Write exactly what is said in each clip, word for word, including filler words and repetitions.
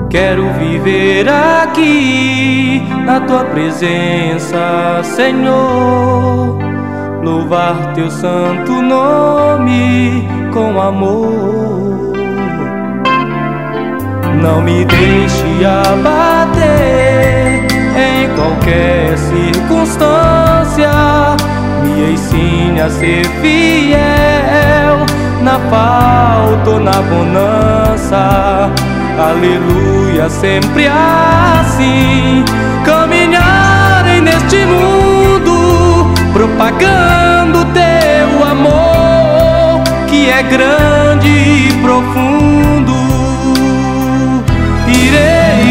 Quero viver aqui na tua presença, Senhor, louvar teu santo nome com amor. Não me deixe abater em qualquer circunstância. Me ensine a ser fiel na falta ou na bonança. Aleluia, sempre assim. Caminharei neste mundo propagando teu amor, que é grande e profundo. Irei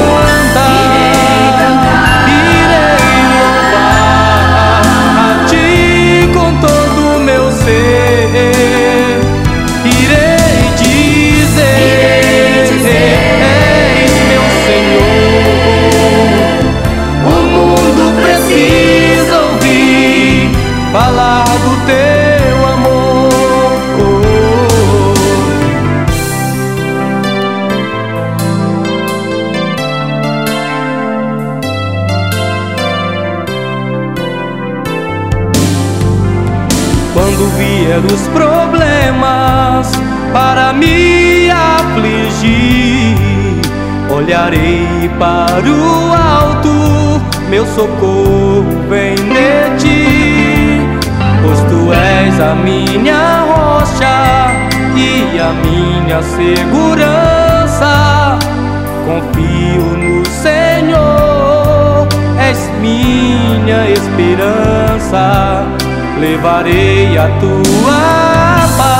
cantar, irei louvar a ti com todo o meu ser. Irei dizer, és meu Senhor. O mundo precisa ouvir falar do teu amor. Quando vier os problemas para me afligir, olharei para o alto, meu socorro vem de ti. Pois tu és a minha rocha e a minha segurança. Confio no Senhor, és minha esperança. Levarei a tua paz